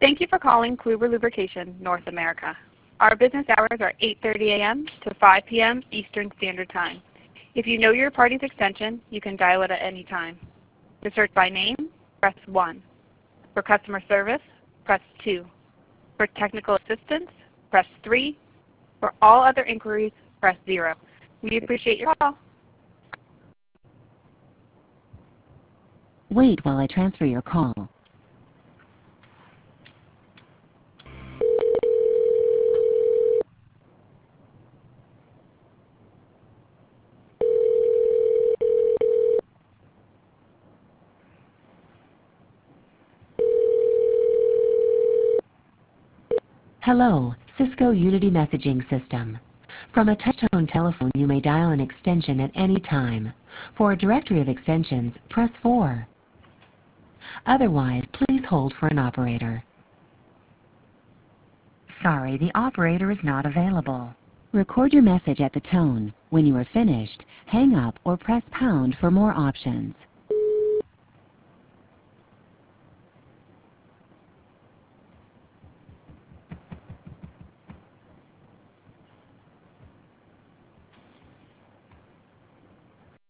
Thank you for calling Kluber Lubrication North America. Our business hours are 8:30 a.m. to 5 p.m. Eastern Standard Time. If you know your party's extension, you can dial it at any time. To search by name, press 1. For customer service, press 2. For technical assistance, press 3. For all other inquiries, press 0. We appreciate your call. Wait while I transfer your call. Hello, Cisco Unity Messaging System. From a touch-tone telephone, you may dial an extension at any time. For a directory of extensions, press 4. Otherwise, please hold for an operator. Sorry, the operator is not available. Record your message at the tone. When you are finished, hang up or press pound for more options.